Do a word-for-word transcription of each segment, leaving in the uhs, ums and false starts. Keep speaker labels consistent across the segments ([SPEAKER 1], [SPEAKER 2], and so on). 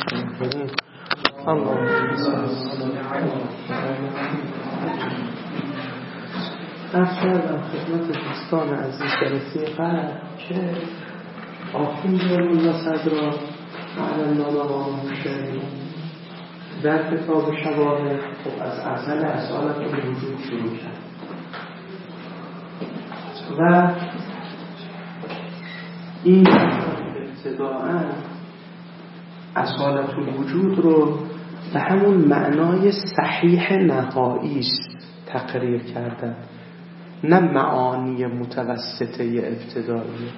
[SPEAKER 1] الرحیم. اللهم صل علی محمد. از خدمت دوستان عزیز جلسه قبل که آخوند الله صدرا علی الله و شریعه در کتاب شواهد خب از اصل اصالت الوجود شروع کرد و این ابتداءً اصالت الوجود رو به همون معنای صحیح نهاییش تقریر کردن، نه معانی متوسطه ابتدایی.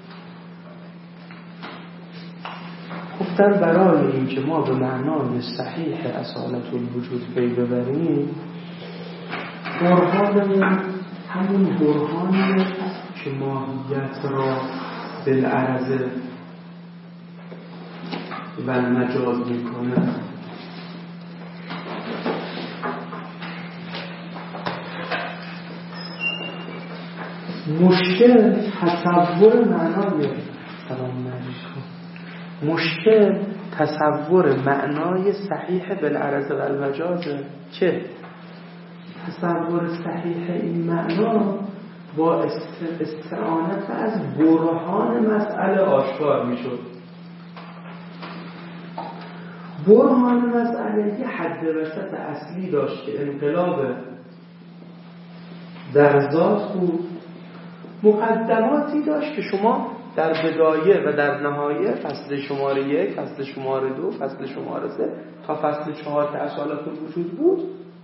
[SPEAKER 1] گفتن برای اینکه ما به معنای صحیح اصالت الوجود پی ببریم، برهانمون همون برهانیه که ماهیت را بالعرض و مجاز میکنه. مشکل تصور معنای سلام مشکل تصور معنای صحیح بالعرض و المجازه که تصور صحیح این معنا با استعانت از برهان مسئله آشکار میشد. برهان مسئله یه حد وسط اصلی داشت که انقلاب در ذات بود، مقدماتی داشت که شما در بدایه و در نهایه فصل شماره یک، فصل شماره دو، فصل شماره سه تا فصل چهار که اصالت الوجود بود.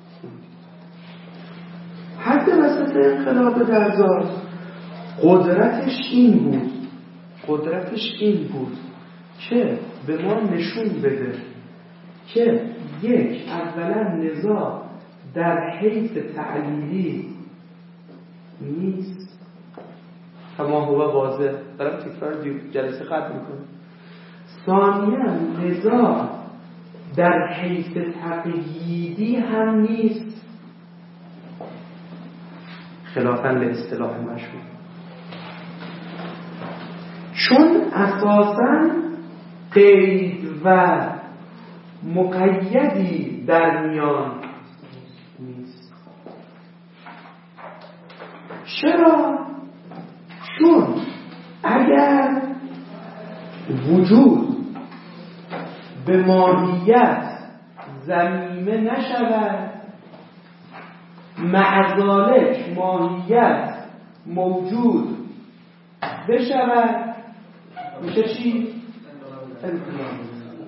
[SPEAKER 1] حد وسط انقلاب در ذات قدرتش این بود قدرتش این بود که به ما نشون بده که یک، اولا نزاع در حیث تعلیلی نیست، کما هو واضح، دارم تکرار جلسه ختم میکنم. ثانیا نزاع در حیث تقییدی هم نیست، خلافاً لاصطلاح مشهور، چون اساساً قید و مقیدی در میان نیست. چرا؟ چون اگر وجود به ماهیت ضمیمه نشود، معذالک ماهیت موجود بشود، میشه چی؟ انقلاب.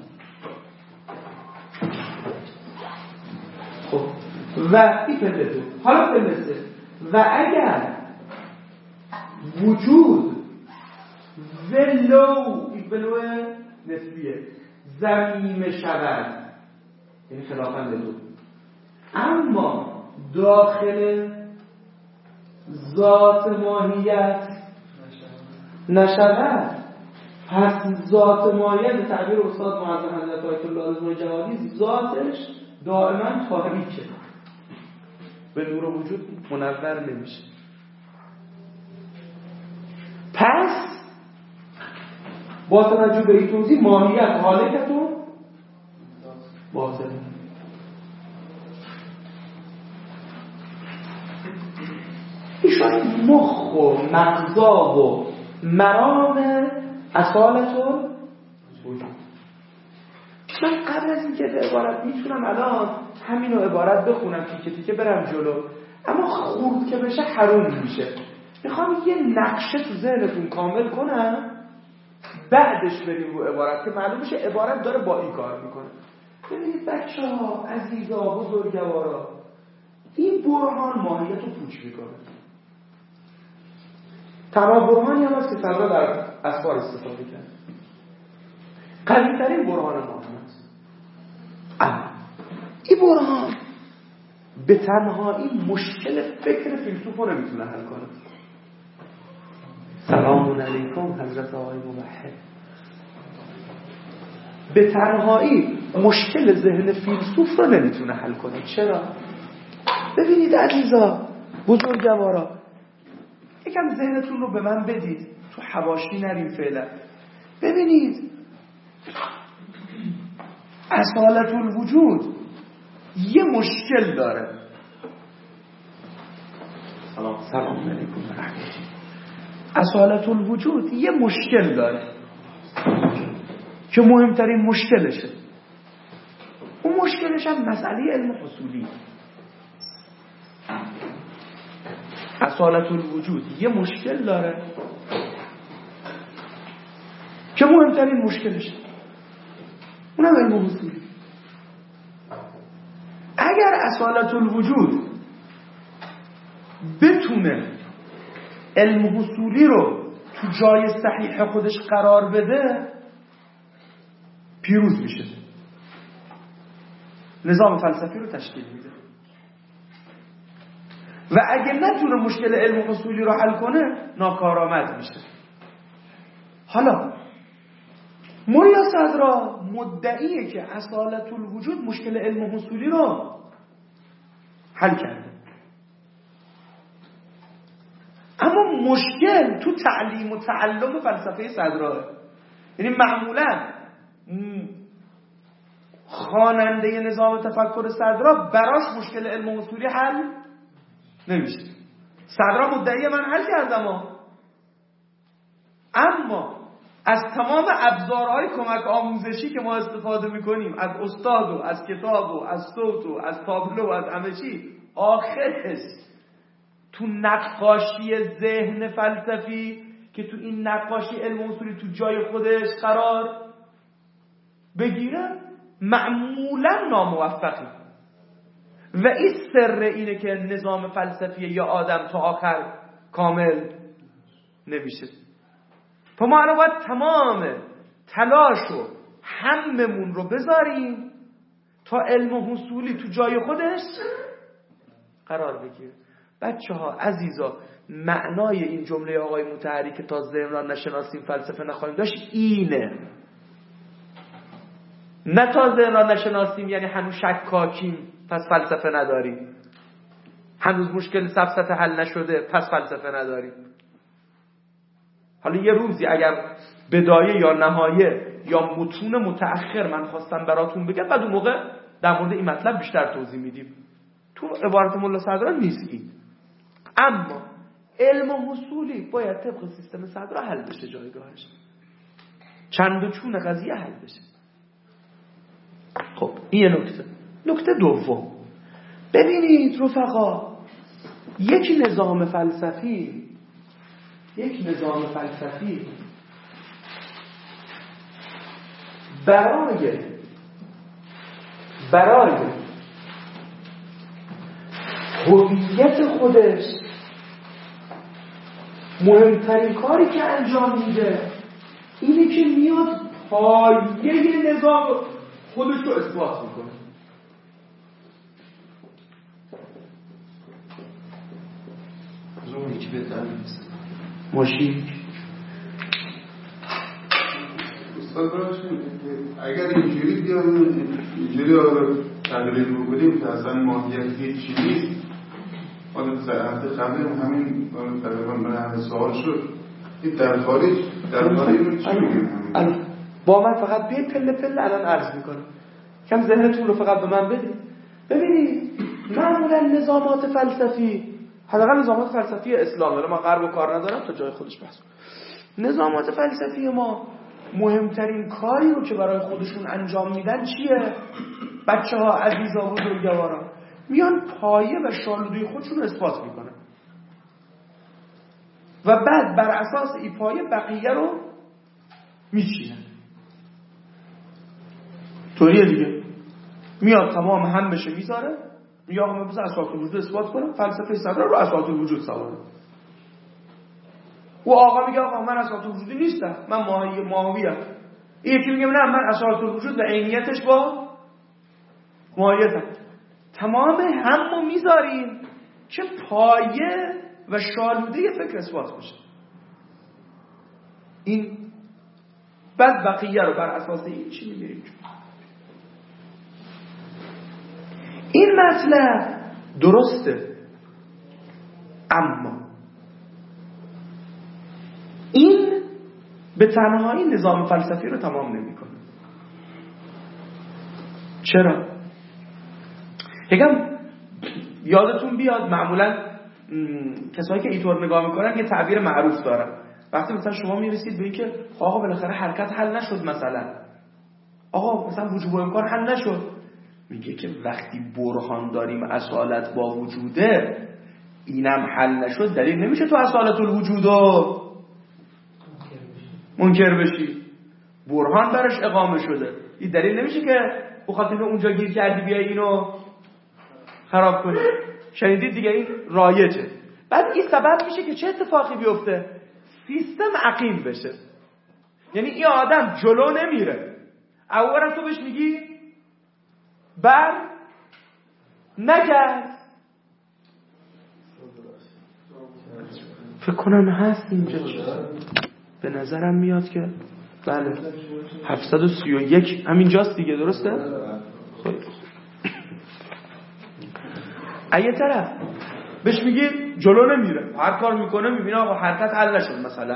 [SPEAKER 1] خب و این پله دو. حالا پله سه. و اگر وجود ولو این ولو نسبیه ضمیمه شود، یعنی خلافاً دو، اما داخل ذات ماهیت نشود، پس ذات ماهیت تعبیر استاد معظم حضرت آیت الله الجوادی ذاتش دائما تاریکه، به نور وجود منور نمیشه. پس با توجه به این توضیح ماهیت حالکتون باطله. ایشان مخ و مغزا و مرام اصالتون وجود. من قبل از اینکه به عبارت میتونم الان همینو عبارت بخونم تیکه تیکه برم جلو، اما خورد که بشه حروم میشه. میخوام یه نقشه تو ذهنتون کامل کنم، بعدش بریم رو عبارت که معلوم بشه عبارت داره با این کار میکنه. ببینید بچه ها، عزیزا، بزرگوارا، این برهان ماهیت رو پوچ میکنه. تمام برهانی هم هست که صدرا در اسفار استفاده کرد. قوی ترین برهان ماهیت هست. اما این برهان به تنهایی مشکل فکر فیلسوف رو نمیتونه حل کنه. سلام علیکم حضرت آقای موحد. به تنهایی مشکل ذهن فیلسوف رو نمیتونه حل کنه. چرا؟ ببینید عزیزا، بزرگوارا، یکم ذهنتون رو به من بدید، تو حواشی نریم فعلا. ببینید اصالت الوجود یه مشکل داره. سلام سلام علیکم و رحمت الله. اصالت الوجود یه مشکل داره که مهمترین مشکلشه. اون مشکلش هم مسئله علم حصولی. اصالت الوجود یه مشکل داره که مهمترین مشکلشه، اونم علم حصولی. اگر اصالت الوجود بتونه علم حصولی رو تو جای صحیح خودش قرار بده، پیروز میشه، نظام فلسفی رو تشکیل میده. و اگه نتونه مشکل علم حصولی رو حل کنه، ناکارآمد میشه. حالا ملا صدرا مدعیه که اصالت الوجود مشکل علم حصولی رو حل کرده، اما مشکل تو تعلیم و تعلم فلسفه صدراه. یعنی معمولا خواننده نظام تفکر صدرا براش مشکل علم حصولی حل نمیشه. صدرا مدعی من حل کردم ها. اما از تمام ابزارهای کمک آموزشی که ما استفاده میکنیم، از استاد و از کتاب و از صوت و از تابلو و از همه چی، آخرش تو نقاشی ذهن فلسفی که تو این نقاشی علم اصولی تو جای خودش قرار بگیره، معمولا ناموفقی. و این سر اینه که نظام فلسفی یا آدم تا آخر کامل نمیشه. پس ما الان باید تمام تلاش و هممون رو بذاریم تا علم حصولی تو جای خودش قرار بگیره. بچه ها عزیزا، معنای این جمله آقای مطهری که تا ذهن را نشناسیم فلسفه نخواهیم داشت اینه. نه تا ذهن را نشناسیم یعنی هنوز شکاکیم پس فلسفه نداریم، هنوز مشکل سفسطه حل نشده پس فلسفه نداریم. حالا یه روزی اگر بدایه یا نهایه یا متون متأخر من خواستم براتون بگم، بعد اون موقع در مورد این مطلب بیشتر توضیح میدیم. تو عبارت ملا صدرا نیست این. اما علم حصولی باید طبق سیستم صدرا حل بشه، جایگاهش چند و چون قضیه حل بشه. خب این یه نکته. نکته دوم، ببینید رفقا، یک نظام فلسفی یک نظام فلسفی برای برای هویت خودش مهمترین کاری که انجام میده اینه که میاد پایه نظام خودش رو اثبات میکنه.
[SPEAKER 2] زومی که بهتر نیست
[SPEAKER 1] ماشین
[SPEAKER 2] استاد براشون اگر اینجوری بیان اینجوری رو تقلیل بکنیم که اصلا ماهیت هیچی نیست. حالا هفته قبلی همین تقریبا من همه سوال شد این در خارج در خارج رو چی میگیم؟
[SPEAKER 1] با من فقط بیای پله پله الان عرض میکنم، کم ذهنتون رو فقط به من بدید. ببینید معمولا نظامات فلسفی، حداقل نظامات فلسفی اسلام، ولی ما غرب و کار ندارم تا جای خودش بحث. نظامات فلسفی ما مهمترین کاری رو که برای خودشون انجام میدن چیه؟ بچه ها عزیزا و بزرگواران میان پایه و شالودوی خودشون رو اثبات میکنن و بعد بر اساس این پایه بقیه رو میچینن. طوریه دیگه. میاد تمام هم بشه میذاره، میگه آقا من بذار اساس الوجود اثبات کنم، فلسفه صدرا رو اساس الوجود سواره. و آقا میگه آقا من اساس الوجودی نیستم، من ماهی ماهویم. یکی میگه نه من اساس الوجود و عینیتش با ماهیتم. تمام همو میذاریم که پایه و شالوده فکر اثبات بشه. این بعد بقیه رو بر اساس این چی میگیریم. این مطلب درسته، اما این به تنهایی نظام فلسفی رو تمام نمیکنه. چرا؟ یکم یادتون بیاد معمولا کسایی که اینطور نگاه میکنن یه تعبیر معروف دارن. وقتی مثلا شما میرسید به اینکه آقا بالاخره حرکت حل نشد، مثلا آقا مثلا وجوب و امکان حل نشد، میگه که وقتی برهان داریم اصالت با وجوده اینم حل نشد، دلیل نمیشه تو اصالت الوجود رو منکر بشی. برهان برش اقامه شده، این دلیل نمیشه که بخاطر اونجا گیر کردی بیای اینو خراب کنی. شنیدید دیگه، این رایجه. بعد این سبب میشه که چه اتفاقی بیفته؟ سیستم عقیم بشه. یعنی این آدم جلو نمیره، اولا تو بهش میگی بر نگرد. فکر کنم هست اینجا به نظرم میاد که بله هفتصد و سی و یک همینجاست دیگه، درسته؟ خب ایه طرف بهش میگی جلو نمیره، هر کار میکنه میبینه آقا حرکت حل نشد مثلا.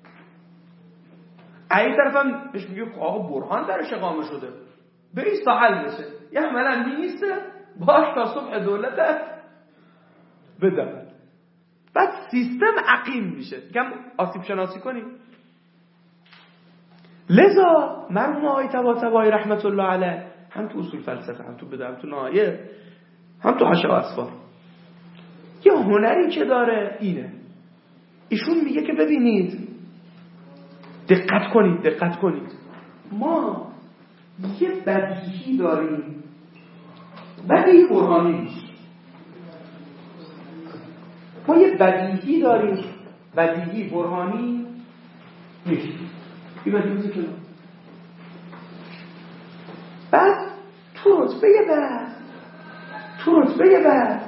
[SPEAKER 1] ایه طرف هم بهش میگی آقا برهان درش اقامه شده، بریز تا حل بشه. یه عملا نیسته باش تا صبح دولت بدم. بعد سیستم عقیم میشه. میگم آسیب شناسی کنیم. لذا مرحوم آقای طباطبایی رحمت الله علیه هم تو اصول فلسفه، هم تو بدعت، هم تو نهایه، هم تو حاشیه و اسفار، یه هنری که داره اینه. ایشون میگه که ببینید، دقت کنید دقت کنید ما یه بدیهی داریم، بدیهی برهانی نیست. ما یه بدیهی داریم، بدیهی برهانی نیست. این بدیهی که بعد تو رتبه بعد تو رتبه بعد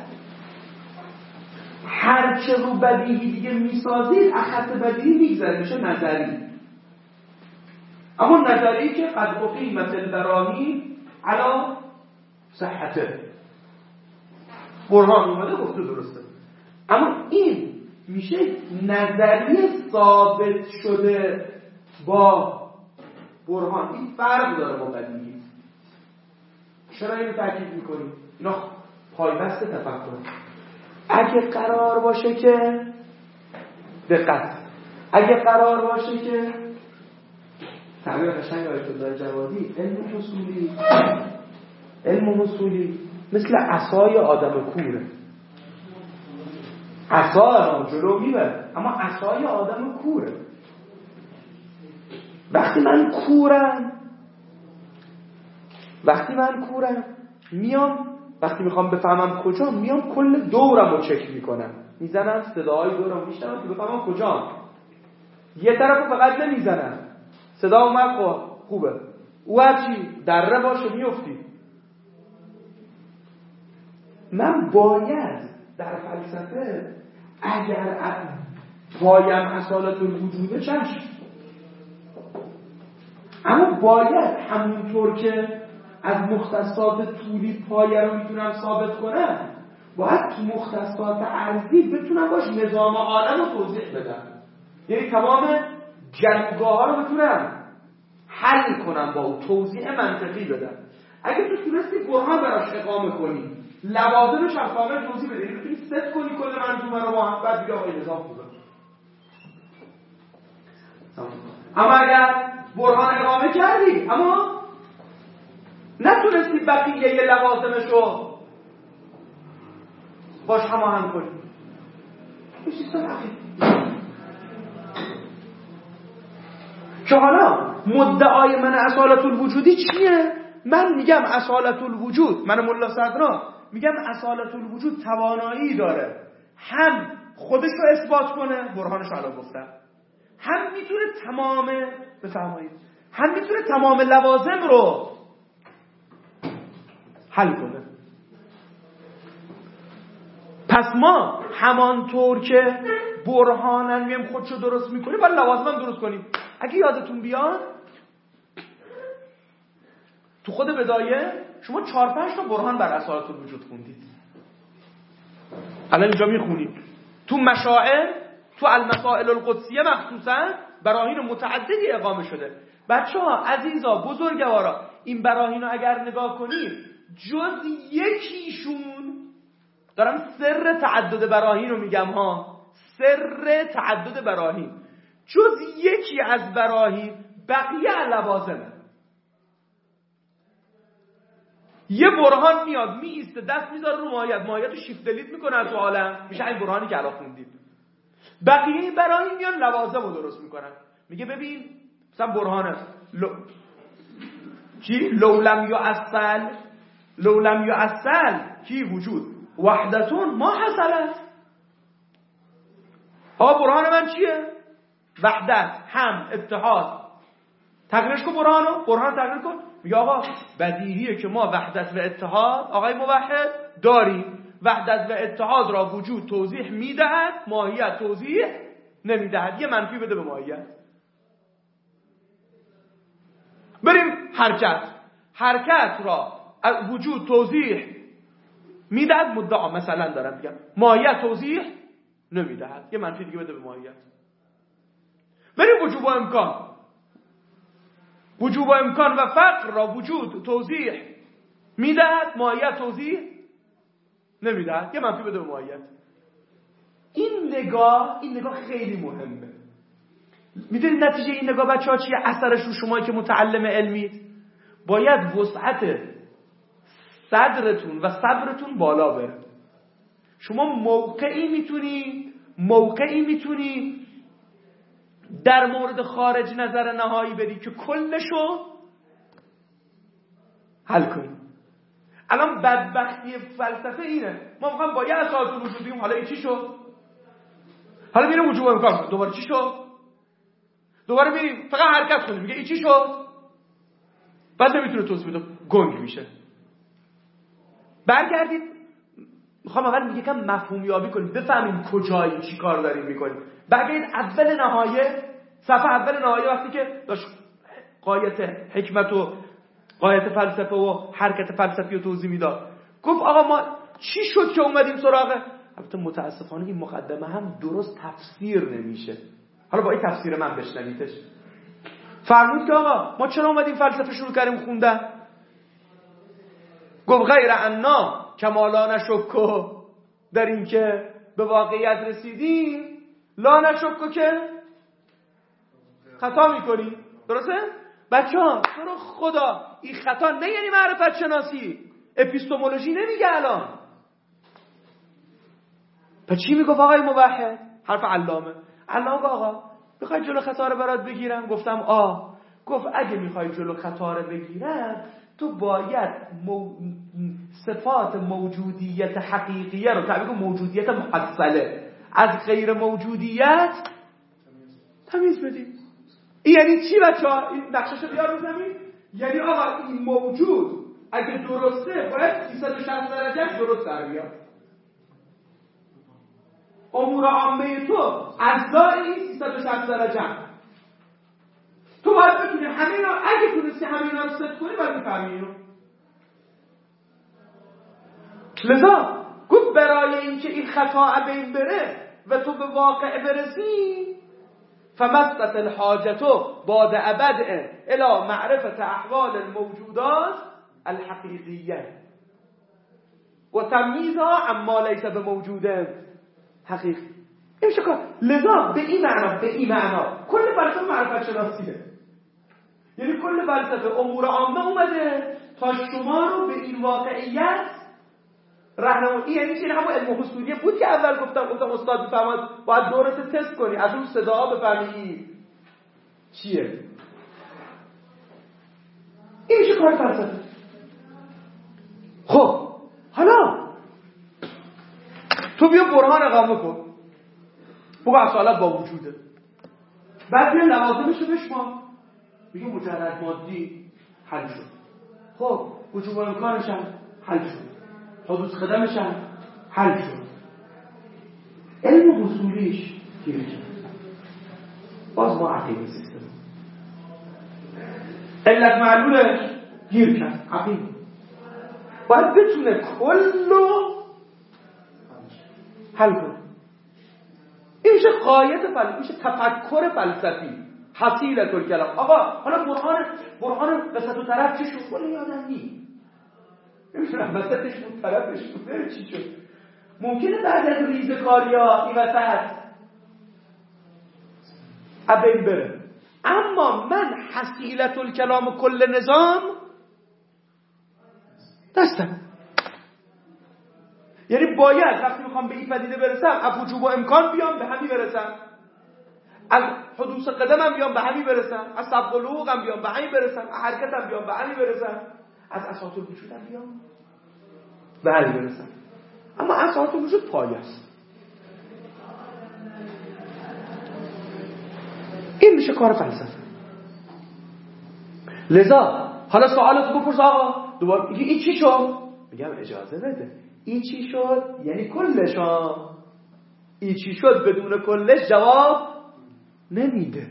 [SPEAKER 1] هرچه رو بدیهی دیگه میسازید اخط بدیهی میگذره، میشه نظری. اما نظری که قد اقیمت البراهین علی صحته، برهان اومده گفته درسته، اما این میشه نظری ثابت شده با برهان. این فرق داره با بدیهی. چرا اینو تاکید میکنیم؟ اینا پایبست تفکر. اگه قرار باشه که دقت، اگه قرار باشه که تعبیر قشنگ آیت الله جوادی، علم اصولی علم اصولی مثل عصای آدم کوره. عصا آدم جلو میبره، اما عصای آدم کوره. وقتی من کورم وقتی من کورم میام، وقتی میخوام بفهمم کجا، میام کل دورم رو چک میکنم، میزنم صداهای دورم میشنم که بفهمم کجا. یه طرف فقط نمیزنم، صدا اومد خوبه، او هرچی دره باشه میفتی. من باید در فلسفه اگر پایم اصالت الوجوده چشم، اما باید همونطور که از مختصات طولی پایه رو میتونم ثابت کنم، باید تو مختصات عرضی بتونم باش نظام عالم رو توضیح بدم. یعنی تمام جنگاه ها رو بتونم حل کنم، با او توضیح منطقی بدم. اگه تو تونستی برهان براش اقامه کنی، لوازمش هم کامل توضیح بدی، بتونی ست کنی کل منظومه رو با هم، بعد بگی آقای نظام خوبه. اما اگر برهان اقامه کردی اما نتونستی بقیه یه لوازمش رو باش هماهنگ کنی، بشی سراغی. که حالا مدعای من اصالت الوجودی چیه؟ من میگم اصالت الوجود، من ملا صدرا میگم اصالت الوجود توانایی داره هم خودش رو اثبات کنه، برهانش رو الان گفتم، هم میتونه تمام بفرمایید هم میتونه تمام لوازم رو حل کنه. پس ما همانطور که برهانن میم خودشو درست میکنیم باید لوازم هم درست کنیم. اگه یادتون بیاد تو خود بدایه شما چهار پنج تا برهان بر اصالت الوجود خوندید، الان اینجا میخونید. تو مشاعر، تو المسائل القدسیه مخصوصا براهین متعددی اقامه شده. بچه ها، عزیزا، بزرگوارا، این براهین رو اگر نگاه کنید جز یکیشون، دارم سر تعدد براهین رو میگم ها، سر تعدد براهین، جز یکی از براهین بقیه لوازمه. یه برهان میاد میایسته دست میذاره رو ماهیت، ماهیت رو شیفت دلیت میکنه از عالم، میشه این برهانی که الان خوندیم. بقیه براهین میان لوازم رو درست میکنن. میگه ببین مثلا برهانه لو... چی؟ لولم یعسل لولم یعسل کی وجود وحدتون ما حصلت. آقا برهان من چیه؟ وحدت، هم، اتحاد. تقریرش کن برهانو، برهان تقریر کن. میگه آقا بدیهیه که ما وحدت و اتحاد آقای موحد داریم. وحدت و اتحاد را وجود توضیح میدهد، ماهیت توضیح نمیدهد. یه منفی بده به ماهیت. بریم حرکت. حرکت را وجود توضیح میدهد، مدعا مثلا دارم میگم، ماهیت توضیح نمیدهد. یه منفی دیگه بده به ماهیت. بریم وجوب و امکان. وجوب و امکان و فقر را وجود توضیح میدهد، ماهیت توضیح نمیدهد. یه منفی بده به ماهیت. این نگاه این نگاه خیلی مهمه. میدونید نتیجه این نگاه بچه ها چیه؟ اثرش رو شما که متعلم علمید، باید وسعت صدرتون و صبرتون بالا بره. شما موقعی میتونی موقعی میتونی در مورد خارج نظر نهایی بدی که کلشو حل کنی. الان بدبختی فلسفه اینه، ما میخوام با یه اساس وجودیم، حالا این چی شد؟ حالا میریم وجوب امکان، دوباره چی شد؟ دوباره میریم فقط حرکت کنیم، میگه این چی شد؟ بعد نمیتونه توضیح بده، گنگ میشه. برگردید، میخوام اول یکم مفهوم یابی کنیم، بفهمیم کجایی چی کار داریم میکنیم. برگردید اول نهایه، صفحه اول نهایه، وقتی که داشت قایت حکمت و قایت فلسفه و حرکت فلسفی رو توضیح میداد، گفت آقا ما چی شد که اومدیم سراغه؟ البته متاسفانه این مقدمه هم درست تفسیر نمیشه. حالا با این تفسیر من بشنویدش. فرمود که آقا ما چرا اومدیم فلسفه شروع کردیم خوندن؟ گفت غیر انا کمالا نشکو، در این که به واقعیت رسیدیم، لا نشکو که خطا میکنی. درسته؟ بچه ها تو رو خدا این خطا نه یعنی معرفت شناسی، اپیستمولوژی نمیگه الان. پس چی میگفت آقای موحد؟ حرف علامه. علامه آقا میخوای جلو خطا رو برات بگیرم؟ گفتم آه. گفت اگه میخوای جلو خطا رو بگیرم تو باید مو... صفات موجودیت حقیقیه رو تعبیر موجودیت محصله از غیر موجودیت تمیز بدی. این یعنی چی بچه‌ها؟ این نقشه‌شو بیار رو زمین. یعنی آقا این موجود اگه درسته باید سیصد و شصت درجه درست در بیاد. امور عامه تو اجزای این سیصد و شصت درجه. تو باید بتونی همینا، اگه تونستی همینا رو ست کنی باید بفهمی اینو. لذا گفت برای اینکه این خطا بین بره و تو به واقع برسی، فمستت الحاجتو بعد ابد الى معرفت احوال الموجودات الحقیقیه و تمییزها عما لیس بموجوده حقیقی. این میشه کار. لذا به این معنا به این معنا کل فلسفه معرفت شناسیه. یعنی کل فلسفه امور عامه اومده تا شما رو به این واقعیت راهنمایی. یعنی چی؟ همون علم حصولیه بود که اول گفتم گفتم استاد بفرماد باید دورت تست کنی، از اون صدا بفهمی چیه. این میشه کار فلسفه. خب حالا تو بیا برهان اقامه کن، بگو اصالت با وجوده، بعد بیا لوازمشو بشمار. میگه مجرد مادی حل شد. خب وجوب و امکانش هم حل شد، حدوث خدمش هم حل شد. علم حصولیش گیر کرد. باز ما عقیده سیستم علت معلولش گیر کرد. عقیده باید بتونه کلو حل کنه. این میشه قایت فلسفی، میشه تفکر فلسفی. حصیلة الکلام. آقا حالا برهان برهان وسط و طرف چی شد؟ ولی یادم نی نمیدونم وسطش بود طرفش بود چی شد. ممکنه بعد از ریزکاریا این وسط ابین بره، اما من حصیلة الکلام کل نظام دستم. یعنی باید وقتی میخوام به این پدیده برسم از وجوب و امکان بیام به همین برسم، از حدوث قدمم بیام به همین برسم، از سبق و لحوقم بیام به همین برسم، از حرکتم بیام به همین برسم، از اساس الوجودم بیام به همین برسم. اما اساس الوجود پایه است. این میشه کار فلسفه. لذا حالا سوالتو بپرس آقا دوباره میگه این چی شد؟ میگم اجازه بده. این چی شد؟ یعنی کلش ها. این چی شد بدون کلش جواب نمیده.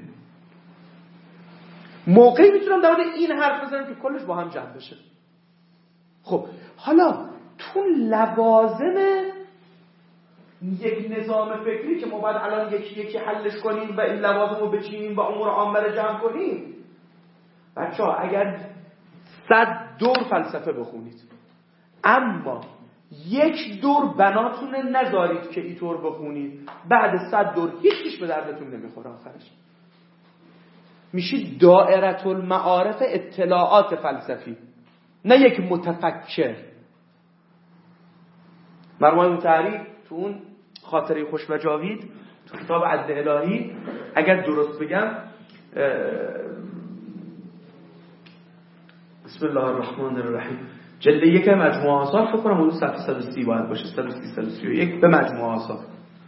[SPEAKER 1] موقعی میتونم در مورد این حرف بزنم که کلش با هم جمع بشه. خب حالا تو لوازم یک نظام فکری که ما باید الان یکی یکی حلش کنیم و این لوازم رو بچینیم و امور عامه رو جمع کنیم، بچه ها اگر صد دور فلسفه بخونید اما یک دور بناتون نذارید که اینطور بخونید، بعد صد دور هیچیش به دردتون نمیخوره. آخرش میشید دائره المعارف اطلاعات فلسفی، نه یک متفکر. مرحوم مطهری تو اون خاطره خوش و جاوید تو کتاب عدل الهی، اگر درست بگم بسم الله الرحمن الرحیم، جلد یک مجموعه آثار فکر کنم اون صفحه صد و سی باید باشه، صد و سی صد و سی و یک به مجموعه آثار.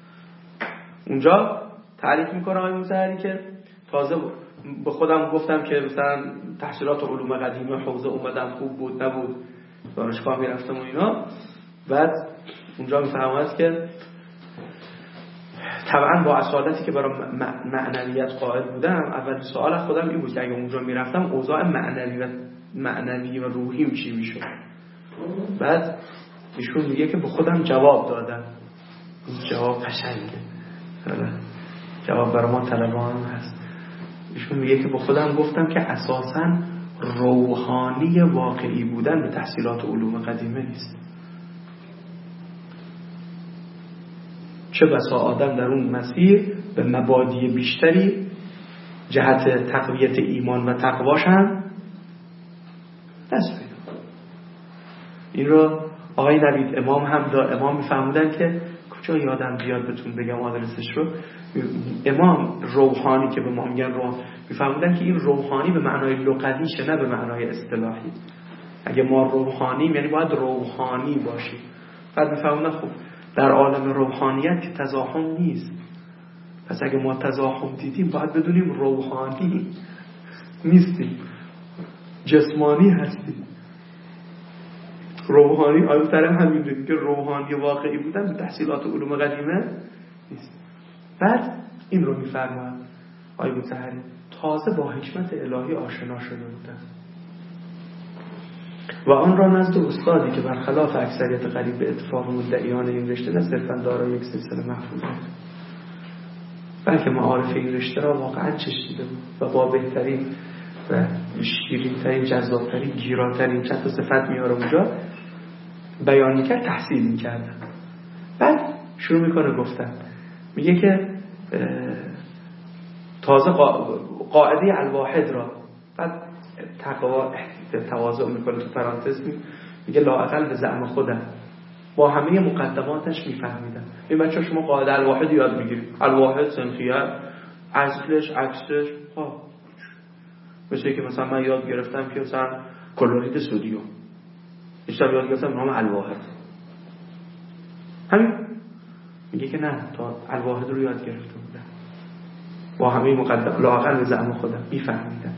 [SPEAKER 1] اونجا تعریف میکنه آقای مطهری که تازه به خودم گفتم که مثلا تحصیلات علوم قدیمی حوزه اومدم خوب بود نبود، دانشگاه میرفتم و اینا. بعد اونجا میفهمد که طبعا با اصالتی که برای معنویت قائل بودم، اول سوال خودم این بود که اگه اونجا میرفتم اوضاع معنوی و معنوی و روحیم چی میشد. بعد ایشون میگه که به خودم جواب دادم. جواب قشنگه، جواب برای ما طلبان هست. ایشون میگه که به خودم گفتم که اساساً روحانی واقعی بودن به تحصیلات علوم قدیمه نیست. چه بسا آدم در اون مسیر به مبادی بیشتری جهت تقویت ایمان و تقواش هم دست پیدا. این رو آقای نوید امام هم دا امام میفهمودن که کجا یادم بیاد بهتون بگم آدرسش رو. امام روحانی که به ما میگن روح، میفهمودن که این روحانی به معنای لغویشه نه به معنای اصطلاحی. اگه ما روحانیم یعنی باید روحانی باشیم. بعد میفهمودن خب در عالم روحانیت که تزاحم نیست، پس اگه ما تزاحم دیدیم باید بدونیم روحانی نیستیم، جسمانی هستیم. روحانی آیه طرف همین دیگه که روحانی واقعی بودن به تحصیلات علوم قدیمه نیست. بعد این رو میفرماید آیه مطهری تازه با حکمت الهی آشنا شده بودن و آن را نزد استادی که برخلاف اکثریت قریب به اتفاق مدعیان این رشته نه صرفا دارای یک سلسله محفوظ بود، بلکه معارف این رشته را واقعا چشیده بود و با بهترین و شیرین‌ترین، جذاب‌ترین، گیراترین چند تا صفت میاره اونجا بیان میکرد، تحصیل میکردن. بعد شروع میکنه گفتن، میگه که تازه قاعده الواحد را، بعد تقوا تواضع میکنه تو پرانتز میگه لااقل به زعم خودم با همه مقدماتش میفهمیدم. این بچه شما قاعده الواحد یاد بگیرید، الواحد سنخیت اصلش عکسش ها، مثل که مثلا من یاد گرفتم که مثلا کلورید سدیم اشتباه یاد گرفتم نام الواحد همین. میگه که نه، تا الواحد رو یاد گرفته بودم با همه مقدمات لااقل به زعم خودم میفهمیدم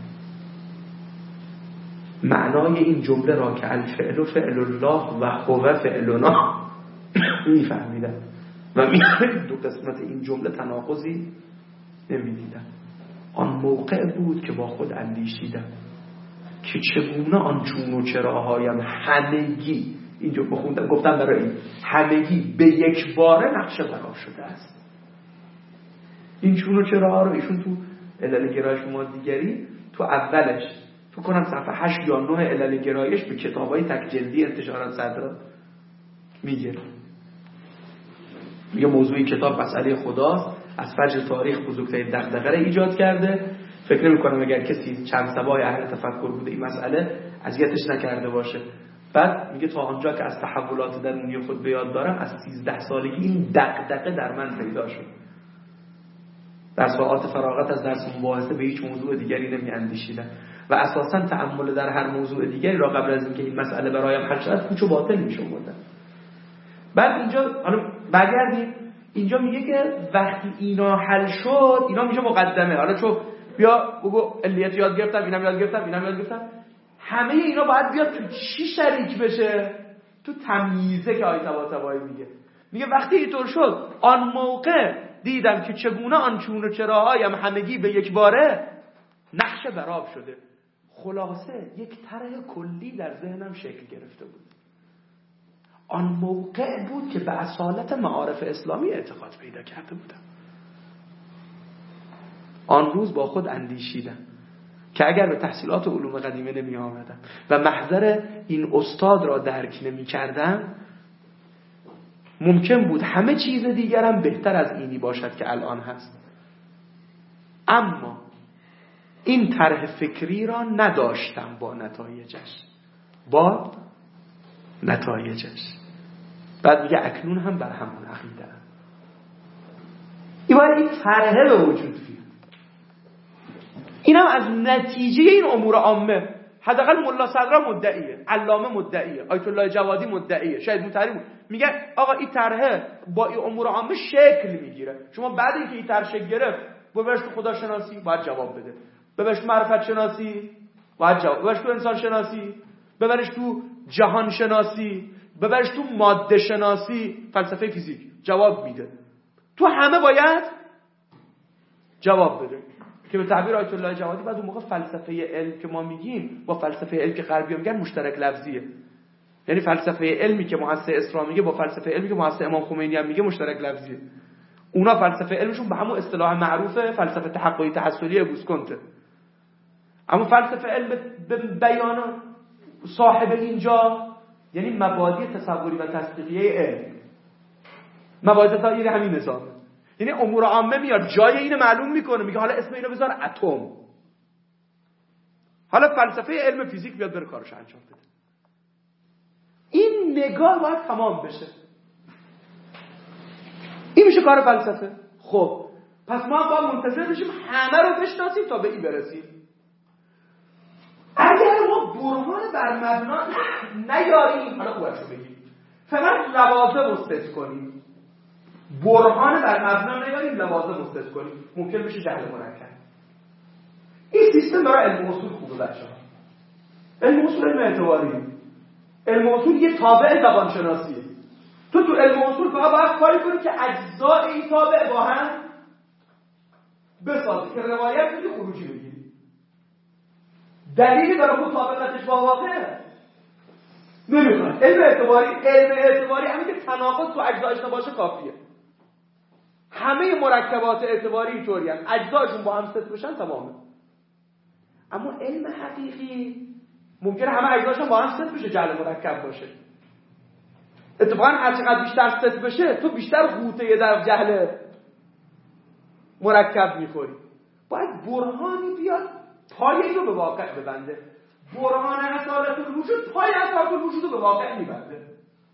[SPEAKER 1] معنای این جمله را که الفعل و فعل الله و هو فعلنا میفهمیدم و میفهمید دو قسمت این جمله تناقضی نمیدیدم. آن موقع بود که با خود اندیشیدم که چگونه آن چون و چراهایم همگی، اینجا بخوندم گفتم برای این همگی به یک باره نقشه برآ شده است. این چون و چراها رو ایشون تو علل گرایش ما دیگری تو اولش تو کنم صفحه هشت یا نه علل گرایش به کتابای تک جلدی انتشارات صدرا میگه میگه موضوعی کتاب مسئله خداست، از فجر تاریخ بزرگترین دغدغه را ایجاد کرده. فکر نمی‌کنم اگر کسی چند سبای اهل تفکر بوده این مسئله اذیتش نکرده باشه. بعد میگه تا آنجا که از تحولات درونی خود به یاد دارم از سیزده سالگی این دغدغه در من پیدا شد. در ساعات فراغت از درس مباحثه به هیچ موضوع دیگری نمی‌اندیشیدم و اساساً تأمل در هر موضوع دیگری را قبل از اینکه این مسئله برایم حل شد پوچ و باطل می‌شمردم. بعد اینجا حالا برگردیم اینجا میگه که وقتی اینا حل شد اینا میشه مقدمه. حالا چون بیا بگو علیت یاد گرفتم، اینم یاد گرفتم، اینم یاد گرفتم، همه اینا باید بیاد تو چی شریک بشه؟ تو تمییزه که آیه طباطبایی میگه. میگه وقتی اینطور شد آن موقع دیدم که چگونه آن چون و چراهایم همگی به یک باره نقشه براب شده. خلاصه یک طرح کلی در ذهنم شکل گرفته بود. آن موقع بود که به اصالت معارف اسلامی اعتقاد پیدا کرده بودم. آن روز با خود اندیشیدم که اگر به تحصیلات علوم قدیمه نمی آمدم و محضر این استاد را درک نمی کردم ممکن بود همه چیز دیگرم بهتر از اینی باشد که الان هست. اما این طرح فکری را نداشتم با نتایجش با نتایجش بعد میگه اکنون هم بر همون عقیده ام. این باید این طرحه به وجود بیاد. اینم از نتیجه این امور عامه. حداقل ملا صدرا مدعیه، علامه مدعیه، آیت الله جوادی مدعیه، شاید متحری میگه آقا این طرحه با این امور عامه شکل میگیره. شما بعد اینکه این طرح شکل گرفت ببرش تو خدا شناسی باید جواب بده، ببرش معرفت شناسی باید جواب، ببرش تو انسان شناسی، ببرش تو جهان شناسی، ببرش تو ماده شناسی، فلسفه فیزیک جواب میده. تو همه باید جواب بده. که به تعبیر آیت الله جوادی بعد اون موقع فلسفه علم که ما میگیم با فلسفه علم که غربی‌ها میگن مشترک لفظیه. یعنی فلسفه علمی که مؤسس اسلام میگه با فلسفه علمی که مؤسس امام خمینی هم میگه مشترک لفظیه. اونا فلسفه علمشون به همون اصطلاح معروفه فلسفه تحققی تحصلی اگوست. اما فلسفه علم به بیان صاحب اینجا یعنی مبادی تصوری و تصدیقیه علم. مبادی تصوری همین نظامه. یعنی امور عامه میاد جای اینو معلوم میکنه، میگه حالا اسم اینو بذار اتم. حالا فلسفه علم فیزیک بیاد بره کارش انجام بده. این نگاه باید تمام بشه. این میشه کار فلسفه. خب پس ما باید منتظر بشیم همه رو بشناسیم تا به این برسیم. اگر ما برهان بر مبنا نیاریم، حالا خوبشو بگیم، فقط لوازم مستث کنیم، برهان بر مبنا نیاریم لوازم مستث کنیم، ممکن بشه جهل مرکب. این سیستم برای علم اصول خوبه بچه‌ها. علم اصول علم اعتباری. علم اصول یه تابع زبان شناسیه. تو تو علم اصول فقط باید کاری کنی که اجزای این تابع با هم بسازی که روایت بدی خروجی بگیری. دلیلی برای خود طابقتش با واقعه نمیخواد. علم اعتباری علم اعتباری همین که تناقض تو اجزایش نباشه کافیه. همه مرکبات اعتباری اینطوری هستن، اجزاشون با هم ست بشن تمامه. اما علم حقیقی ممکنه همه اجزاشون با هم ست بشه جعل مرکب باشه. اتفاقا هر چقدر بیشتر ست بشه تو بیشتر غوطه در جهل مرکب میخوری. باید برهانی بیاد پای اینو به واقع ببنده. برهان اصالت الوجود پای اصالت الوجود رو به واقع میبنده.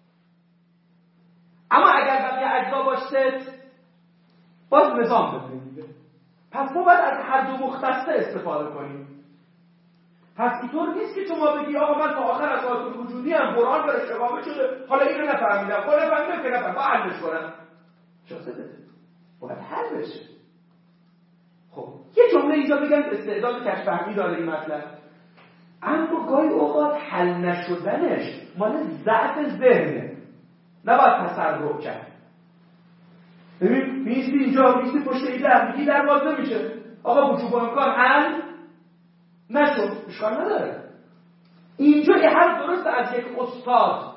[SPEAKER 1] اما اگر بقیه اجزا باشه باز نظام ببینید. پس ما باید از هر دو مختصه استفاده کنیم. پس اینطور نیست که شما بگی آقا من تا آخر اصالت الوجودی هم برهان برش اقامه شده، حالا اینو نفهمیدم، خب نفهمیدم که نفهمیدم، با حلش کنم. اجازه بده. باید حل بشه. خب یه جمله اینجا بگم استعداد کشف فهمی داره این مطلب. اما گاهی اوقات حل نشدنش مال ضعف ذهنه، نباید تصرف کرد. ببین میستی اینجا میستی پشت این در میگی در باز نمیشه، آقا وجوب امکان حل نشد، اشکال نداره. اینجا یه حل درست از یک استاد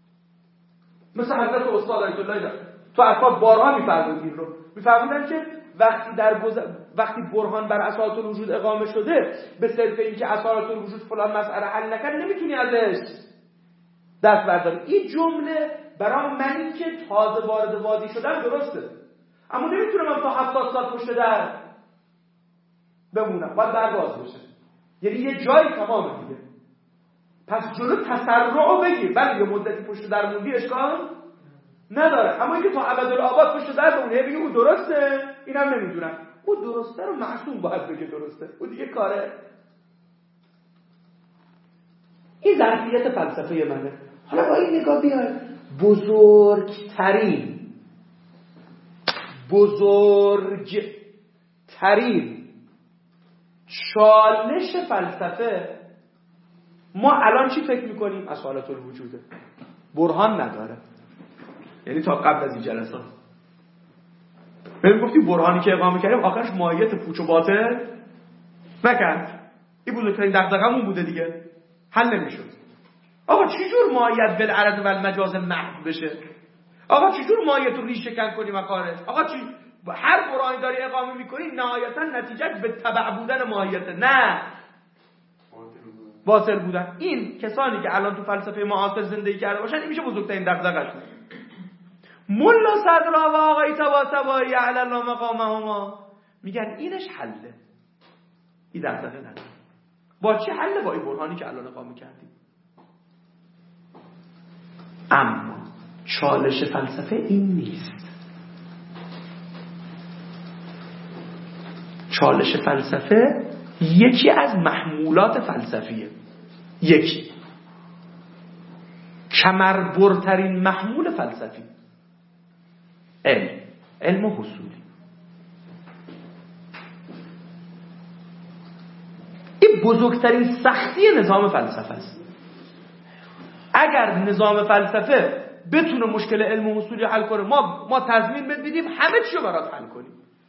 [SPEAKER 1] مثل حضرت استاد آیت الله تو اصحاب بارها میفرمودین رو میفرمودن که وقتی در گذ... وقتی برهان بر اصالت الوجود اقامه شده به صرف اینکه اصالت الوجود فلان مسئله حل نکرد نمیتونی ازش دست برداری. این جمله برای منی که تازه وارد وادی شدم درسته، اما نمیتونم من تا هفتاد سال پشت در بمونم، باید در باز بشه، یعنی یه جایی تمامه دیگه. پس جلو تسرع بگیر، بله یه مدتی پشت در موندی اشکال نداره، اما اینکه تا ابدالآباد پشت در بمونه بگی او درسته، اینم نمیدونم. او درسته رو معصوم باید بگه درسته، او دیگه کاره. این ظرفیت فلسفه منه. حالا با این نگاه بیاید بزرگترین بزرگترین چالش فلسفه ما الان چی فکر میکنیم؟ اصالت الوجوده، برهان نداره. یعنی تا قبل از این جلسات بهم گفتی برهانی که اقامه کردیم آخرش ماهیت پوچ و باطل نکرد. این بزرگترین دغدغه‌مون بوده دیگه، حل نمیشد. آقا چجور ماهیت بالعرض و المجاز محو بشه؟ آقا چجور ماهیت رو ریشه کن کنی مخارج؟ آقا چی هر برهانی داری اقامه میکنی نهایتا نتیجه به تبع بودن ماهیت، نه باطل بودن. این کسانی که الان تو فلسفه معاصر زندگی کرده باشن این میشه بزرگترین دغدغه‌شون. ملا صدرا و آقای طباطبایی علی الله مقامهما میگن اینش حله، این دغدغه نداره. با چی حله؟ با این برهانی که الان اقامه کردیم. اما چالش فلسفه این نیست. چالش فلسفه یکی از محمولات فلسفیه، یکی کمربرترین محمول فلسفی، علم علم و حصولی. این بزرگترین سختی نظام فلسفه است. اگر نظام فلسفه بتونه مشکل علم و حصولی حل کنه، ما ما تضمین بدیم همه چی رو برات حل کنیم.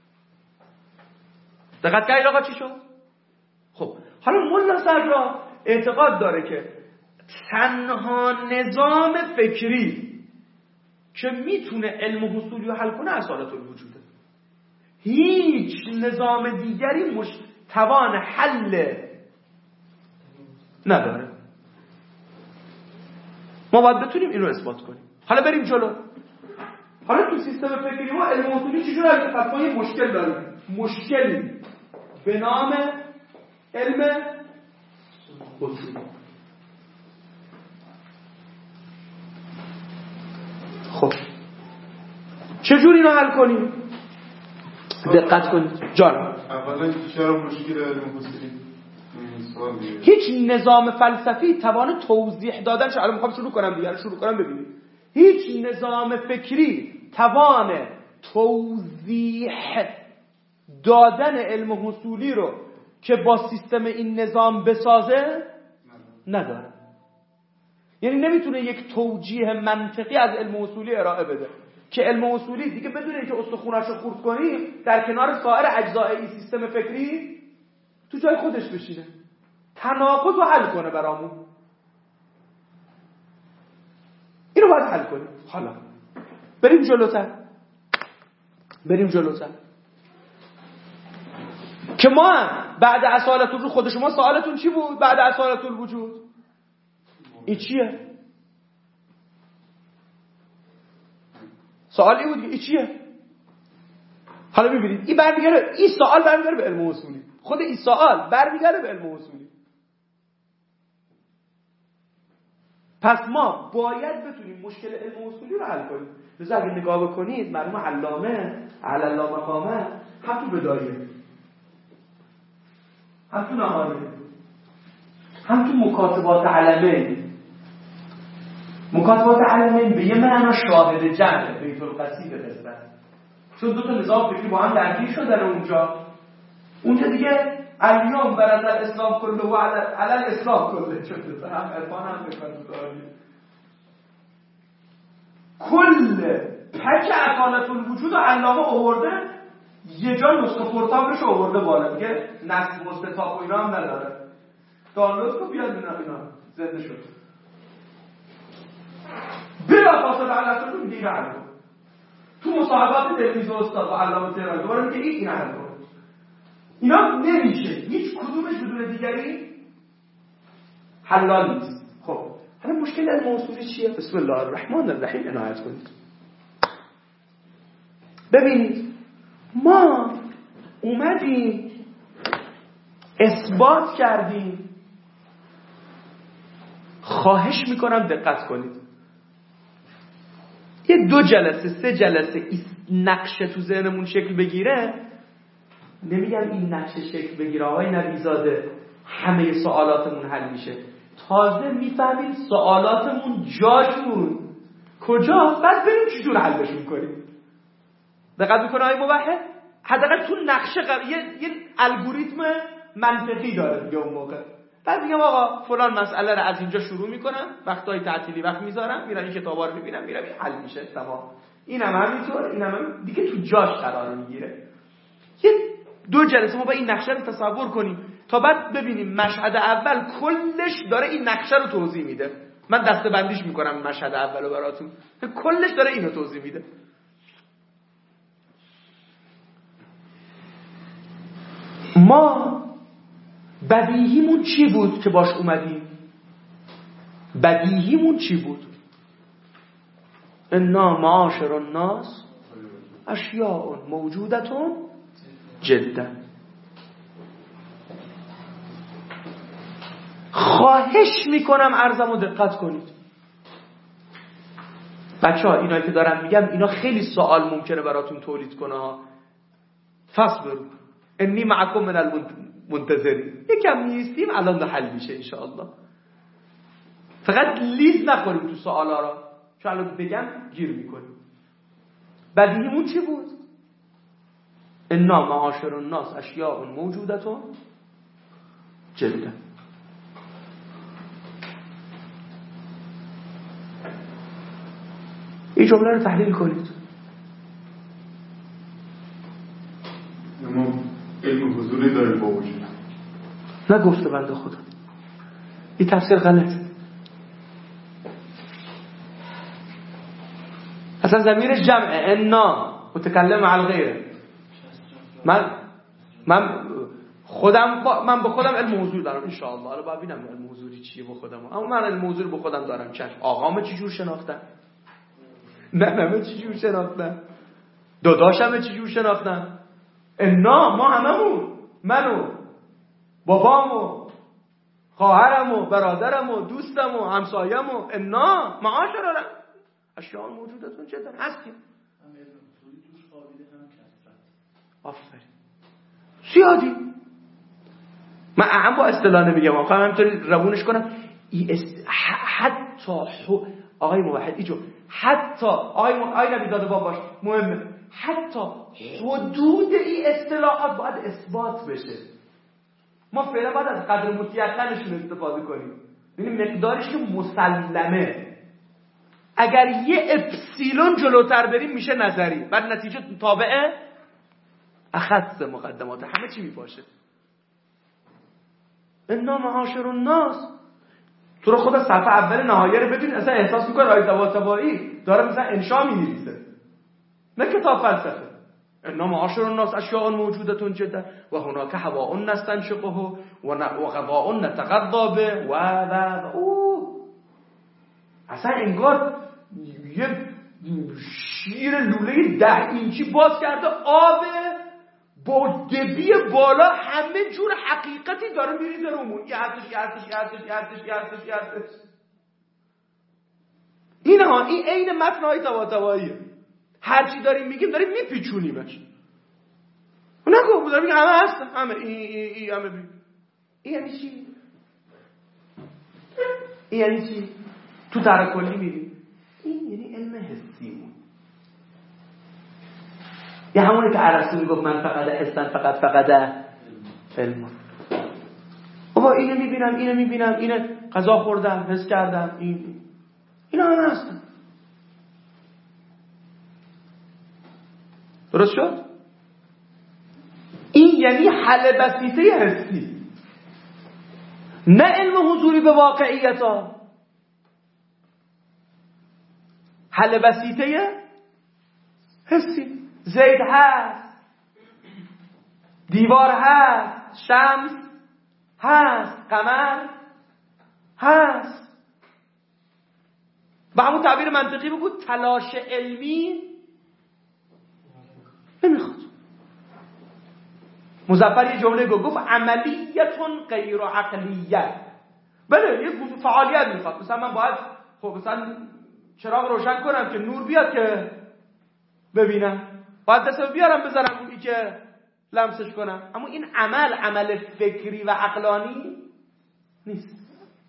[SPEAKER 1] دقت کردید آقا چی شد؟ خب حالا ملا صدرا اعتقاد داره که تنها نظام فکری که میتونه علم و حصولی رو حل کنه اصالت الوجوده. هیچ نظام دیگری مش... توان حل نداره. ما باید بتونیم این رو اثبات کنیم. حالا بریم جلو. حالا تو سیستم فکری ما علم و حصولی چجوری هست؟ پس ما یه مشکل داریم، مشکلی به نام علم حصولی. خب چجوری رو حل کنیم؟ دقت کنید جان.
[SPEAKER 2] اولا چرا مشکل علم حصولی؟
[SPEAKER 1] هیچ نظام فلسفی توان توضیح دادن شو. الان میخوام شروع کنم دیگه، شروع کنم ببینید. هیچ نظام فکری توان توضیح دادن علم حصولی رو که با سیستم این نظام بسازه نداره. یعنی نمیتونه یک توجیه منطقی از علم حصولی ارائه بده که علم حصولی دیگه بدون اینکه استخونش رو خورد کنیم در کنار سایر اجزای این سیستم فکری تو جای خودش بشینه، تناقض رو حل کنه برامون. اینو باید حل کنیم. حالا بریم جلوتر بریم جلوتر که ما بعد اصالت الوجود، خود شما سوالتون چی بود بعد اصالت الوجود؟ این چیه؟ سوالی بود که این چیه؟ حالا ببینید این برمیگره، این سوال برمیگره به علم اصولی. خود این سوال برمیگره به علم اصولی. پس ما باید بتونیم مشکل علم اصولی رو حل کنیم. لذا اگه نگاه بکنید مرحوم علامه علی الله مقامه هم تو بدایه، هم تو نهایه، هم تو مکاتبات علمه. مکاتبات علمه به یه معنا شاهد جمع بیت القصید نسبت، چون دو تا نظام فکری با هم درگیر شدن اونجا. اونجا دیگه الیوم بر از اسلام کله و علی اسلام کله شده، هم عرفان هم فکر کل پک اصالت الوجود و علامه آورده یه جا نسخه پورتابلش آورده بالا، میگه نصب مستطاب و اینا هم نداره، دانلود کن بیاد اینا اینا زنده شد بلا فاصله علامه رو میگه علامه. تو مصاحبات تلویزیون استاد با علامه تهرانی دوباره میگه این حل کن. اینا نمیشه، هیچ کدومش بدون دیگری حلال نیست. خب حالا مشکل علم اصولی چیه؟ بسم الله الرحمن الرحیم عنایت کنید. ببینید ما اومدیم اثبات کردیم. خواهش میکنم دقت کنید، یه دو جلسه سه جلسه نقشه تو ذهنمون شکل بگیره، نمیگم این نقشه شکل بگیره آقای نبیزاده همه سوالاتمون حل میشه، تازه میفهمیم سوالاتمون جاشون کجاست، بعد بریم چجور حلشون کنیم. دقت میکنه آقای موحد؟ حداقل تو نقشه قبل یه, یه الگوریتم منطقی داره دیگه اون موقع. بعد میگم آقا فلان مسئله رو از اینجا شروع میکنم، وقتای تعطیلی وقت میذارم، میرم این کتابا رو میبینم، میرم حل میشه تمام. اینم همینطور، اینم هم دیگه تو جاش قرار میگیره. یه دو جلسه ما با این نقشه رو تصور کنیم تا بعد ببینیم مشهد اول کلش داره این نقشه رو توضیح میده. من دسته بندیش میکنم مشهد اولو براتون، کلش داره اینو توضیح میده. ما بدیهیمون چی بود که باش اومدیم؟ بدیهیمون چی بود؟ انا معاشر الناس اشیاء موجودتون جدا. خواهش میکنم عرضمو دقت کنید بچه ها، اینایی که دارم میگم اینا خیلی سوال ممکنه براتون تولید کنه ها. فصبروا انی معکم من المنتظرین. یکم نیستیم الان ده حل میشه انشاءالله. فقط لیز نخوریم تو سوالا را، چون الان بگم گیر میکنیم. بدیهیمون چی بود؟ انا معاشر الناس اشیاء موجودتون جدا. این جمله رو تحلیل کنید.
[SPEAKER 2] ما علم حضوری داریم با وجود
[SPEAKER 1] نگفته بنده خدا، این تفسیر غلط. اصلا ضمیر جمع انا متکلم علی غیره. من من خودم با من به خودم علم حضور دارم ان شاء الله. حالا باید ببینم علم حضوری چیه با خودم، اما من علم حضور به خودم دارم. چش آقامو چجور شناختم، نه نه چجور شناختم، داداشم چجور شناختم. انا ما هممون، منو بابامو خواهرمو برادرمو دوستمو همسایه‌مو، انا معاشر اشیاء موجودتون جدا هستیم. آفرین زیادی. من اهم با اصطلاح نمیگم، آخه همینطوری روونش کنم. است... حتی آقای موحد ایجو حتی آقای آقای نبیزاده باباش مهمه، حتی حدود این اصطلاحات باید اثبات بشه. ما فعلا باید از قدر مطیقنشون استفاده کنیم، یعنی مقدارش که مسلمه. اگر یه اپسیلون جلوتر بریم میشه نظری، بعد نتیجه تابعه اخص مقدمات، همه چی میپاشه. انا معاشر الناس، تو رو خدا صفحه اول نهایه رو ببین، اصلا احساس میکنه رای طباطبایی داره مثلا انشا مینویسه، نه کتاب فلسفه. انا معاشر الناس اشیاء موجودتون جدا و هناک هواء نستنشقه و غذاء نتغذا به و و او. اصلا انگار یه شیر لوله ده اینچی باز کرده، آب با دبی بالا همه جور حقیقتی داره میریزه رومون. یه هستش یه هستش یه هستش یه هستش یه هستش یه هستش. این ها این عین متنهای طباطباییه. هرچی داریم میگیم داریم میپیچونیمش. نگو بود داریم همه هست، همه این این این همه بی. این یعنی چی؟ این یعنی چی؟ تو طرح کلی میبینی این یعنی علم حسیمون. یه همونه که ارسطو میگفت من فقط حسن فقط فقط علم. بابا اینو میبینم اینو میبینم اینو غذا خوردم حس کردم این اینا همه هستن. درست شد؟ این یعنی حل بسیطه حسی، نه علم حضوری به واقعیت ها. حل بسیطه حسی. زید هست، دیوار هست، شمس هست، قمر هست. با همون تعبیر منطقی بگو تلاش علمی نمیخواد. مظفر یه جمله گفت عملیتون غیر عقلیت. بله یه فعالیت میخواد. مثلا من باید خب مثلا چراغ روشن کنم که نور بیاد که ببینم، باید دستم بیارم بذارم اونی که لمسش کنم. اما این عمل عمل فکری و عقلانی نیست.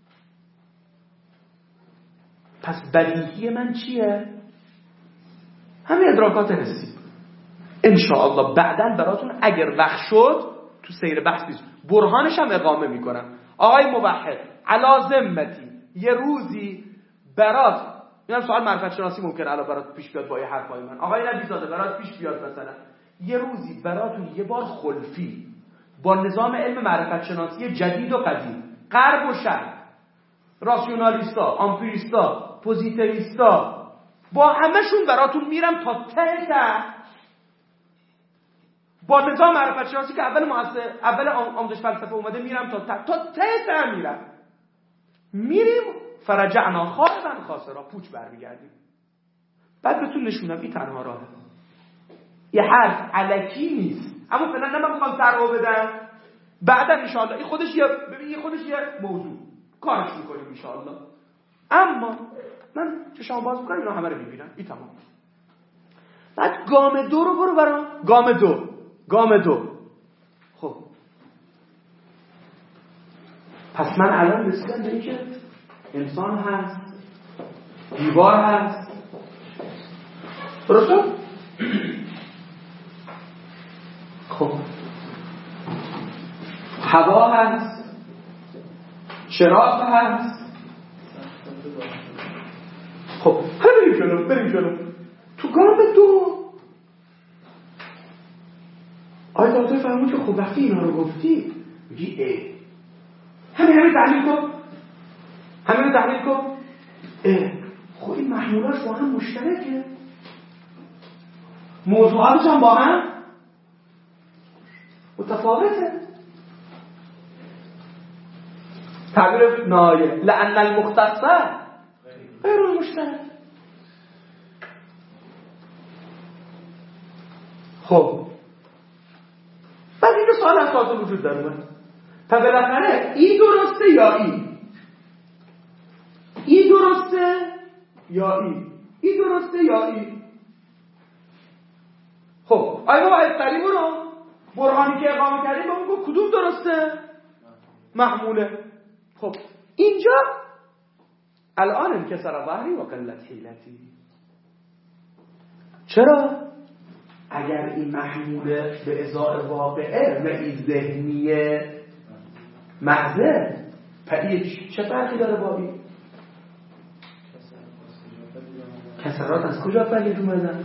[SPEAKER 1] پس بدیهی من چیه؟ همین ادراکات حسی. انشاءالله بعداً براتون اگر وقت شد تو سیر بحث نیست برهانش هم اقامه میکنم. آقای موحد علی ذمتی یه روزی برات، اینم سوال معرفت شناسی ممکنه الان برات پیش بیاد با یه حرفای من، آقای نبیزاده برات پیش بیاد مثلا یه روزی براتون یه بار خلفی با نظام علم معرفت شناسی جدید و قدیم، غرب و شرق، راسیونالیستا، آمپیریستا، پوزیتیویستا، با همشون براتون میرم تا ته ته، با نظام معرفت شناسی که اول مؤسسه اول آموزش فلسفه اومده میرم تا ته تا ته ته میرم. میریم فرجعنا خائبا خاسرا، پوچ برمیگردیم. بعد بهتون نشونم این تنها راهه. یه حرف الکی نیست. اما فعلا نه من میخوام طرحو بدم، بعدا ان شاء الله این خودش یه ببین این خودش یه موضوع کارش میکنیم ان شاء الله. اما من چشام باز میکنم اینا همه رو میبینم. این تمام. بعد گام دو رو برو برام. گام دو گام دو خب پس من الان رسیدم به اینکه انسان هست، دیوار هست، درسته؟ خب هوا هست، چراغ هست. خب بریم جلو بریم جلو. تو گام دو آیا دکتر فهمون که خب وقتی اینا رو گفتی میگی ای همین همین تحلیل کن همین تحلیل کن ای خب این محمولاش با هم مشترکه، موضوعاتش هم با هم متفاوته. تعبیر نایه لأن المختص غیر المشترک. خب بعد این سوال اساس وجود در اومد. پس بالاخره این درسته یا این؟ این درسته یا این؟ این درسته یا این؟ خب آیا ما از طریق رو برهانی که اقامه کردیم با اون کدوم درسته؟ محموله. خب اینجا الان انکسر ظهری و قلت حیلتی. چرا؟ اگر این محموله به ازای واقعه و این ذهنیه محضه پدید چه فرقی داره بابی؟ کسرات از کجا پدید اومدن؟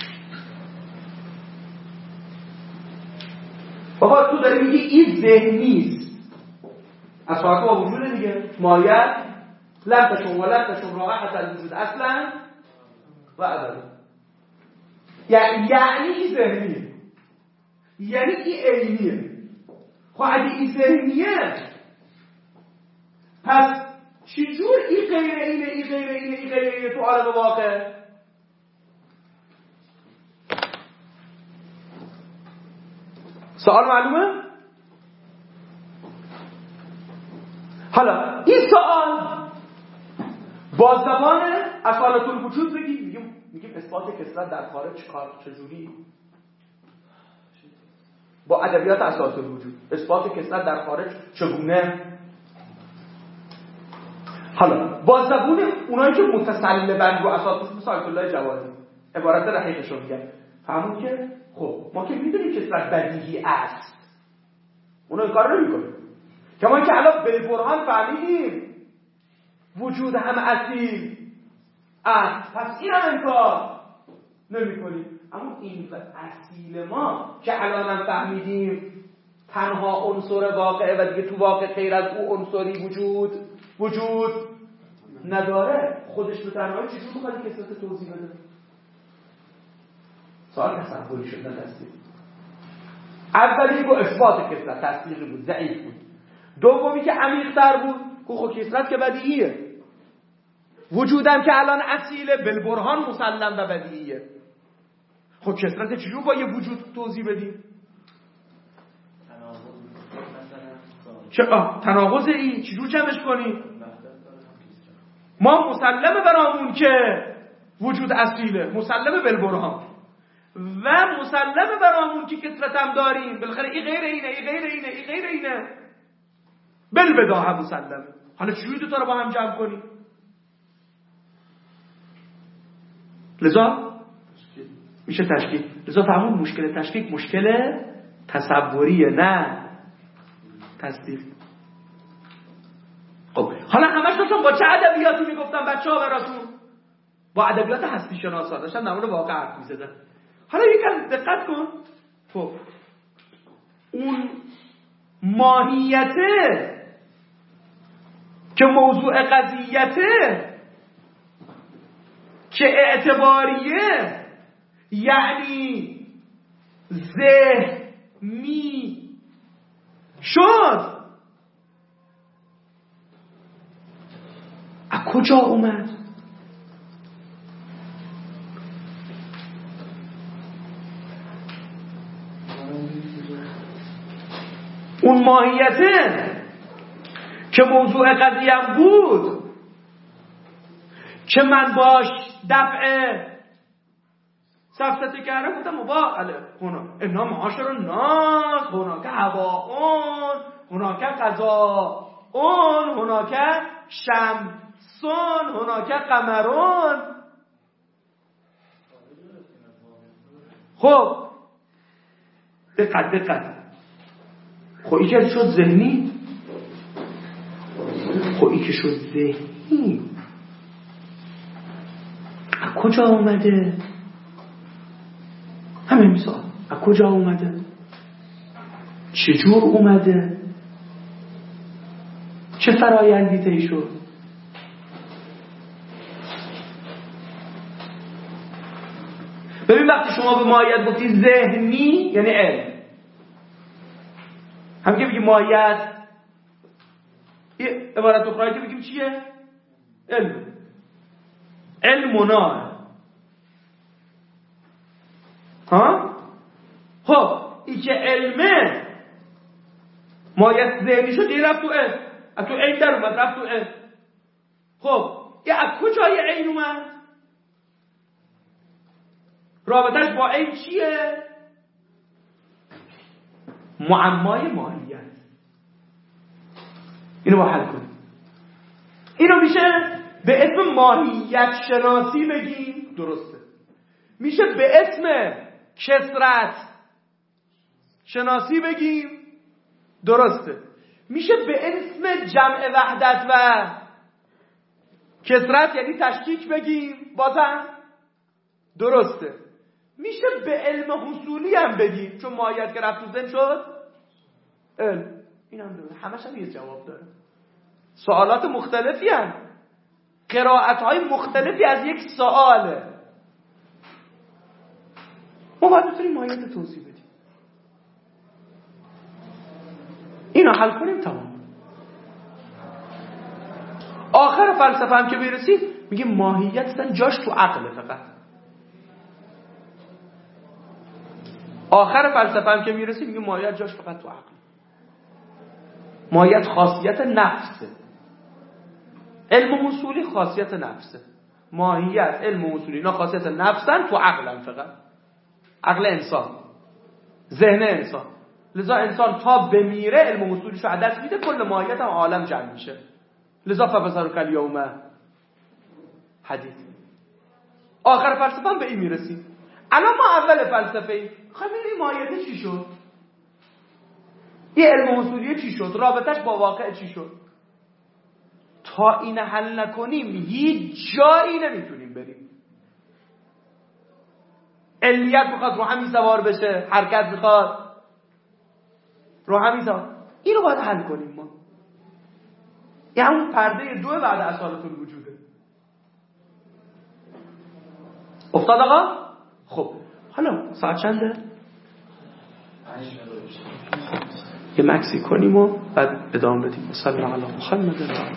[SPEAKER 1] بابا تو داری میگی این ذهنیست از فرقه با وجود دیگه مایت لم تشون و لم تشون راحت از وجود اصلا و ابدا. یعنی یعنی این ذهنیه، یعنی این عینیه. خب اگه این ذهنیه پس چجور این غیر اینه این غیر اینه این غیر اینه تو عالم واقع؟ سوال معلومه؟ حالا این سوال با زبان اصالت الوجود بگیم میگیم میگیم اثبات کثرت در خارج کار چجوری؟ با ادبیات اصالت الوجود اثبات کثرت در خارج چگونه؟ حالا با زبون اونایی که متسلبن رو اساس مثل آیت الله جوادی عبارت رحیقشون میگن فهمون که خب ما که میدونیم کثرت بدیهی است، اونا این کار رو نمی‌کنن. کما که الان به برهان فهمیدیم وجود هم اصیل است، پس این هم انکار نمی‌کنیم. اما این اصیل ما که الان هم فهمیدیم تنها عنصر واقعه و دیگه تو واقع غیر از او عنصری وجود وجود نداره، خودش به تنهایی چجور می‌خواد کثرت توضیح بده؟ سوال تصوری شد نه تصدیق. اولی گو اثبات کثرت تصدیقی بود، ضعیف بود. دومی که عمیق‌تر بود گو خب کثرت که بدیهیه، وجودم که الان اصیله، بالبرهان مسلم و بدیهیه. خب کثرت چجور با یه وجود توضیح بدیم؟ چه تناقض این چجور جمعش کنیم؟ ما مسلمه برامون که وجود اصیله، مسلمه بالبرهان، و مسلمه برامون که کثرت هم داریم، بالاخره این غیر اینه، این غیر اینه، این غیر اینه، بالبداهه مسلمه. حالا چجوری دو تا رو با هم جمع کنیم؟ لذا میشه تشکیک. لذا فهمون مشکل تشکیک مشکل تصوریه نه تصدیق. خب حالا همش داشتم با چه ادبیاتی میگفتم بچه‌ها براتون؟ با ادبیات هستی شناسا داشتم در مورد واقع حرف می‌زدم. حالا یکم دقت کن. خب اون ماهیته که موضوع قضیته که اعتباریه، یعنی ذهنی شد، از کجا اومد؟ اون ماهیته که موضوع قضیه‌ام بود که من باش دفع سفسطه کردم، بودم مباعله هنا انا معاشر الناس هناک هواون هناک قضاون هناک شمسون هناک قمرون. خب دقت دقت خب این که شد ذهنی، خب این که شد ذهنی از کجا اومده؟ همه مثال از کجا اومده؟ چجور اومده؟ چه فرایندی طی شد؟ ببین وقتی شما به ماهیت گفتی ذهنی یعنی علم، هم که بگیم ماهیت، یه عبارت اخرى که بگیم چیه؟ علم. علمنا. ها؟ خب این که علمه ماهیت ذهنی شد، یه رفت تو علم، از تو علم در اومد رفت تو علم. خب یه از کجای علم اومد؟ رابطش با علم چیه؟ معمای ماهیت. اینو با حل کنیم. اینو میشه به اسم ماهیت شناسی بگیم، درسته. میشه به اسم کثرت شناسی بگیم، درسته. میشه به اسم جمع وحدت و کثرت یعنی تشکیک بگیم، بازم درسته. میشه به علم حصولی هم بگیم، چون ماهیت که رفت تو ذهن شد علم. این هم درسته. همش هم یه جواب داره. سوالات مختلفی هم، قرائت های مختلفی از یک سواله. ما باید بتونیم ماهیت توضیح بدیم. اینو حل کنیم تمام. آخر فلسفه هم که برسید میگیم ماهیت اصلا جاش تو عقله فقط. آخر فلسفه هم که میرسید میگیم ماهیت جاش فقط تو عقل. ماهیت خاصیت نفسه. علم اصولی خاصیت نفسه. ماهیت علم اصولی اینا خاصیت نفسن، تو عقلن فقط. عقل انسان، ذهن انسان. لذا انسان تا بمیره علم اصولیشو از دست میده، کل ماهیت هم عالم جمع میشه. لذا فبصرک الیوم حدید. آخر فلسفه هم به این میرسیم. الان ما اول فلسفه ایم خب این ماهیت چی شد؟ این علم اصولی چی شد؟ رابطش با واقع چی شد؟ تا این حل نکنیم هیچ جایی نمیتونیم بریم. علیت میخواد رو همین سوار بشه، حرکت میخواد رو همین سوار. اینو باید حل کنیم ما. یه همون پرده دو بعد اصالتون وجوده. افتاد آقا؟ خب حالا ساعت چنده؟ یه مکسی کنیم و بعد ادامه بدیم. صلی الله علی محمد.